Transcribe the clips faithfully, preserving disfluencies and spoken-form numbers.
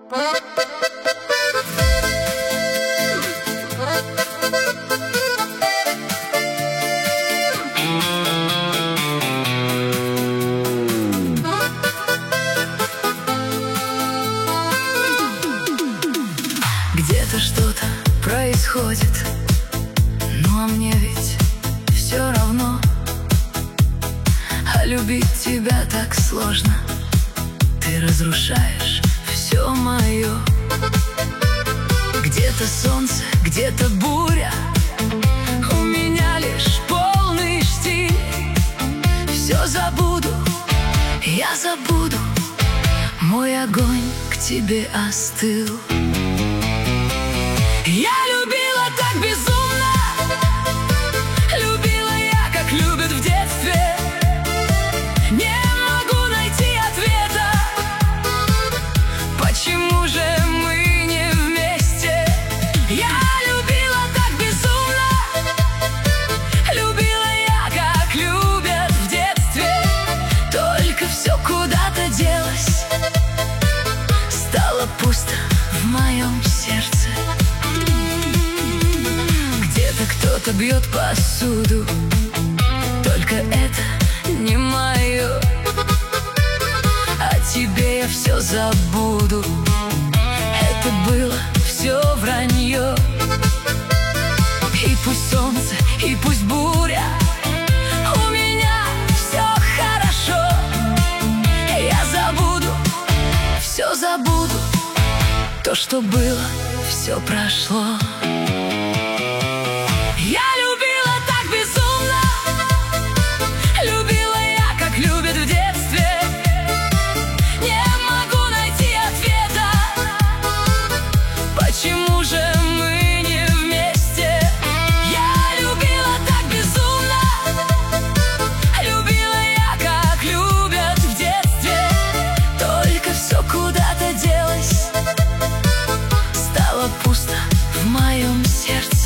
Где-то что-то происходит, ну а мне ведь все равно. А любить тебя так сложно, ты разрушаешь все мое. Где-то солнце, где-то буря, у меня лишь полный штиль. Все забуду, я забуду, мой огонь к тебе остыл. Я любила так безумно, любила я, как любят в детстве. Не могу найти ответа, почему же мы не вместе. Я любила так безумно, любила я, как любят в детстве. Только все куда-то делось, стало пусто в моем сердце. Кто-то бьет посуду, только это не мое. О тебе я все забуду, это было все вранье. И пусть солнце, и пусть буря, у меня все хорошо. Я забуду, все забуду, то, что было, все прошло. Я любила так безумно, любила я, как любят в детстве. Не могу найти ответа, почему же мы не вместе. Я любила так безумно, любила я, как любят в детстве. Только все куда-то делось, стало пусто в моем сердце.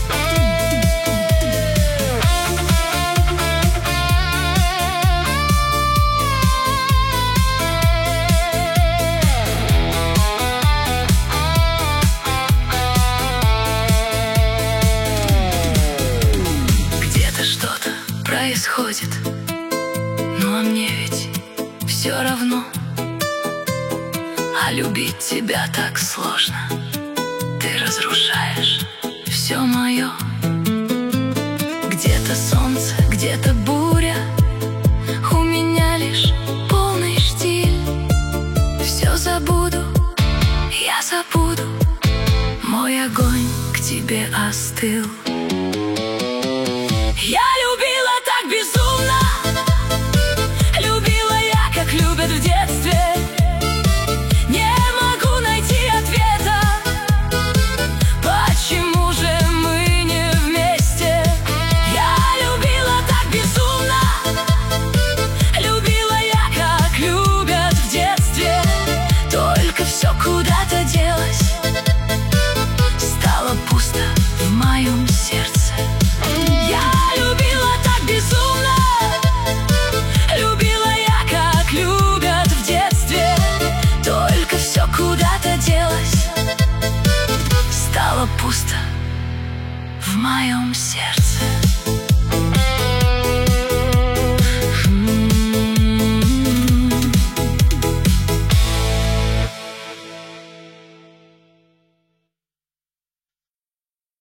Что-то происходит, ну а мне ведь все равно. А любить тебя так сложно, ты разрушаешь все мое. Где-то солнце, где-то буря, у меня лишь полный штиль. Все забуду, я забуду, мой огонь к тебе остыл. Я любила так безумно, любила я, как любят в детстве. Не могу найти ответа, почему же мы не вместе. Я любила так безумно, любила я, как любят в детстве. Только все куда-то делось, стало пусто в моем сердце. Я любила так безумно, любила я, как любят в детстве. Только все куда-то делось, стало пусто в моем сердце.